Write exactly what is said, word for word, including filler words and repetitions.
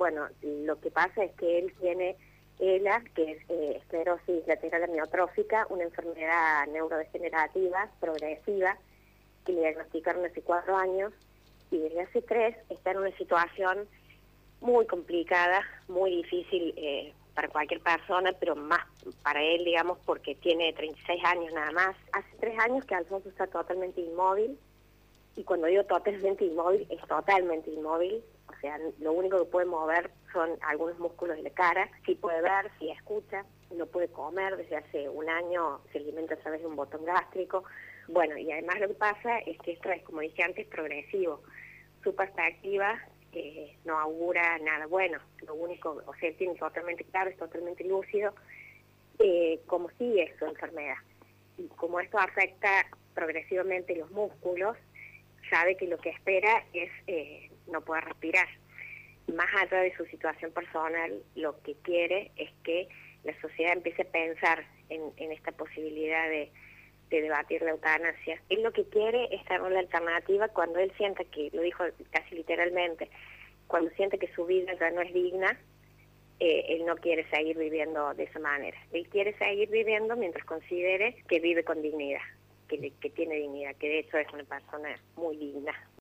bueno, lo que pasa es que él tiene E L A, que es eh, esclerosis lateral amiotrófica, una enfermedad neurodegenerativa progresiva, que le diagnosticaron hace cuatro años, y desde hace tres está en una situación muy complicada, muy difícil eh, para cualquier persona, pero más para él, digamos, porque tiene treinta y seis años nada más. Hace tres años que Alfonso está totalmente inmóvil, y cuando digo totalmente inmóvil, es totalmente inmóvil, o sea, lo único que puede mover son algunos músculos de la cara, sí puede ver, sí escucha, no puede comer, desde hace un año se alimenta a través de un botón gástrico. Bueno, y además lo que pasa es que esto es, como dije antes, progresivo. Su perspectiva eh, no augura nada bueno, lo único, o sea, tiene totalmente claro, es totalmente lúcido, eh, como sigue su enfermedad. Y como esto afecta progresivamente los músculos, sabe que lo que espera es eh, no poder respirar. Más allá de su situación personal, lo que quiere es que la sociedad empiece a pensar en, en esta posibilidad de, de debatir la eutanasia. Él lo que quiere es tener una alternativa cuando él sienta que, lo dijo casi literalmente, cuando siente que su vida ya no es digna, eh, él no quiere seguir viviendo de esa manera. Él quiere seguir viviendo mientras considere que vive con dignidad. Que, que tiene dignidad, que de hecho es una persona muy digna.